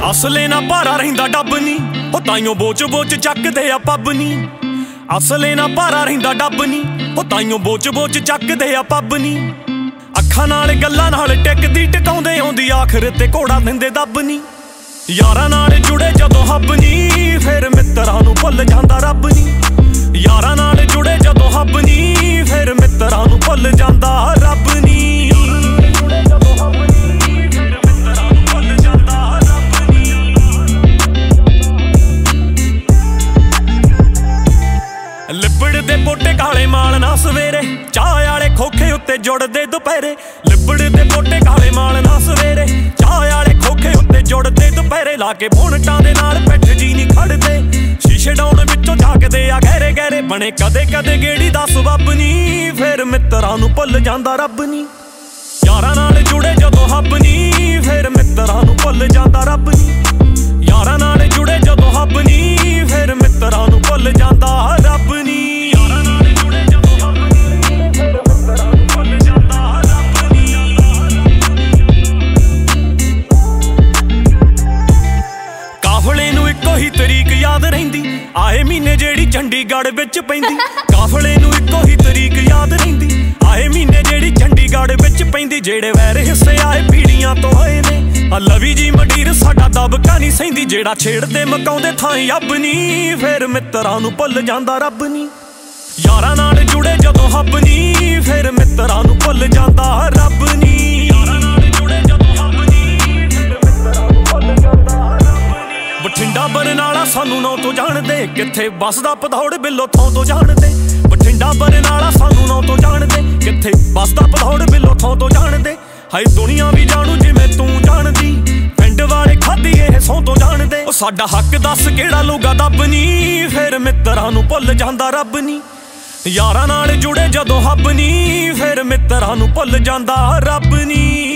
ਅਸਲੇ ਨਾ ਭਾਰਾ ਰਹਿੰਦਾ ਡੱਬ ਨੀ, ਉਹ ਤਾਈਓ ਬੋਚ ਬੋਚ ਚੱਕਦੇ ਆ ਪੱਬ ਨੀ। ਅਸਲੇ ਨਾ ਭਾਰਾ ਰਹਿੰਦਾ ਡੱਬ ਨੀ, ਉਹ ਤਾਈਓ ਬੋਚ ਬੋਚ ਚੱਕਦੇ ਆ ਪੱਬ ਨੀ। ਅੱਖਾਂ ਨਾਲ ਗੱਲਾਂ ਨਾਲ ਟਿਕਦੀ ਟਿਕਾਉਂਦੇ ਆਉਂਦੀ ਆਖਰ ਤੇ ਘੋੜਾ ਦਿੰਦੇ ਦੱਬ ਨੀ। ਯਾਰਾਂ ਨਾਲ ਜੁੜੇ ਜਦੋਂ ਹੱਬ ਨੀ, ਫਿਰ ਮਿੱਤਰਾਂ ਨੂੰ ਭੁੱਲ ਜਾਂਦਾ ਰੱਬ ਨੀ। ਯਾਰਾਂ ਨਾਲ ਜੁੜੇ ਜਦੋਂ ਹੱਬ ਨੀ, ਫਿਰ ਮਿੱਤਰਾਂ ਨੂੰ ਭੁੱਲ ਜਾਂਦਾ ਰੱਬ ਨੀ। ਲਿਬੜਦੇ ਪੋਟੇ ਕਾਲੇ ਮਾਲ ਨਾ ਸਵੇਰੇ, ਚਾਹ ਵਾਲੇ ਖੋਖੇ ਉੱਤੇ ਜੁੜਦੇ ਦੁਪਹਿਰੇ। ਲਿਬੜਦੇ ਪੋਟੇ ਕਾਲੇ ਮਾਲ ਨਾ ਸਵੇਰੇ, ਚਾਹ ਵਾਲੇ ਖੋਖੇ ਉੱਤੇ ਜੁੜਦੇ ਦੁਪਹਿਰੇ। ਲਾ ਕੇ ਬੋਨਟਾਂ ਦੇ ਨਾਲ ਪਿੱਠ ਜੀ ਨਹੀਂ ਖੜਦੇ, ਸ਼ੀਸ਼ੇ ਡਾਉਣ ਵਿੱਚੋਂ ਝਾਕਦੇ ਆ ਗਹਿਰੇ ਗਹਿਰੇ। ਬਣੇ ਕਦੇ ਕਦੇ ਗੇੜੀ ਦਾ ਸਬੱਬ ਨੀ, ਫਿਰ ਮਿੱਤਰਾਂ ਨੂੰ ਭੁੱਲ ਜਾਂਦਾ ਰੱਬ ਨੀ। ਯਾਰਾਂ ਨਾਲ ਜੁੜੇ ਜਦੋਂ ਹੱਬ ਨੀ, ਫਿਰ ਮਿੱਤਰਾਂ ਨੂੰ ਭੁੱਲ ਜਾਂਦਾ ਰੱਬ ਨੀ। ਯਾਰਾਂ ਨਾਲ ਜੁੜੇ ਜਦੋਂ ਹੱਬ ਨੀ, ਫਿਰ ਮਿੱਤਰਾਂ ਨੂੰ ਭੁੱਲ ਜਾਂਦਾ ਰੱਬ ਨੀ। ਯਾਰਾਂ ਨਾਲ ਜੁੜੇ ਜਦੋਂ ਹੱਬ ਨੀ, ਫਿਰ ਮਿੱਤਰਾਂ ਨੂੰ ਭੁੱਲ ਜਾਂਦਾ ਰੱਬ ਨੀ। ਕਾਫਲੇ ਨੂੰ ਇੱਕੋ ਹੀ ਤਰੀਕ ਯਾਦ ਰਹਿੰਦੀ, ਆਏ ਮਹੀਨੇ ਜਿਹੜੀ ਚੰਡੀਗੜ੍ਹ ਵਿੱਚ ਪੈਂਦੀ। ਕਾਫਲੇ ਨੂੰ ਇੱਕੋ ਹੀ ਤਰੀਕ ਯਾਦ ਰਹਿੰਦੀ, ਆਏ ਮਹੀਨੇ ਜਿਹੜੀ ਚੰਡੀਗੜ੍ਹ ਵਿੱਚ ਪੈਂਦੀ। ਜਿਹੜੇ ਵੈਰ ਹਿੱਸੇ ਆਏ ਪੀੜੀਆਂ ਤੋਂ ਹੋਏ ਨੇ, ਲਵੀ ਜੀ ਮੰਡੀਰ ਸਾਡਾ ਦਬਕਾ ਨਹੀਂ ਸਹਿੰਦੀ। ਜਿਹੜਾ ਛੇੜਦੇ ਮਕਾਉਂਦੇ ਥਾਂ ਅੱਬ ਨੀ, ਫਿਰ ਮਿੱਤਰਾਂ ਨੂੰ ਭੁੱਲ ਜਾਂਦਾ ਰੱਬ ਨੀ। ਯਾਰਾਂ ਨਾਲ ਜੁੜੇ ਜਦੋਂ ਹੱਬ ਨੀ, ਫਿਰ ਮਿੱਤਰਾਂ ਨੂੰ ਭੁੱਲ ਜਾਂਦਾ ਰੱਬ ਨੀ। ਯਾਰਾਂ ਨਾਲ ਜੁੜੇ ਜਦੋਂ ਹੱਬ ਨੀ, ਫਿਰ ਮਿੱਤਰਾਂ ਨੂੰ ਭੁੱਲ ਜਾਂਦਾ ਰੱਬ ਨੀ। ਬਠਿੰਡਾ ਬਰਨਾਲਾ ਸਾਨੂੰ ਨਾਂ ਤੋਂ ਜਾਣਦੇ, ਕਿੱਥੇ ਵੱਸਦਾ ਭਦੌੜ ਬਿੱਲੋ ਥਾਂ ਤੋਂ ਜਾਣਦੇ। ਬਠਿੰਡਾ ਬਰਨਾਲਾ ਸਾਨੂੰ ਨਾਂ ਤੋਂ ਜਾਣਦੇ, ਕਿੱਥੇ ਵੱਸਦਾ ਭਦੌੜ ਬਿੱਲੋ ਥਾਂ ਤੋਂ ਜਾਣਦੇ। ਹਾਏ ਦੁਨੀਆ ਵੀ ਜਾਣੂ ਜਿਵੇਂ ਤੂੰ ਜਾਣਦੀ, ਪਿੰਡ ਵਾਲੇ ਖਾਦੀ ਇਹ ਸਹੁੰ ਤੋਂ ਜਾਣਦੇ। ਉਹ ਸਾਡਾ ਹੱਕ ਦੱਸ ਕਿਹੜਾ ਲੂਗਾ ਦੱਬ ਨੀ, ਫਿਰ ਮਿੱਤਰਾਂ ਨੂੰ ਭੁੱਲ ਜਾਂਦਾ ਰੱਬ ਨੀ। ਯਾਰਾਂ ਨਾਲ ਜੁੜੇ ਜਦੋਂ ਹੱਬ ਨੀ, ਫਿਰ ਮਿੱਤਰਾਂ ਨੂੰ ਭੁੱਲ ਜਾਂਦਾ ਰੱਬ ਨੀ।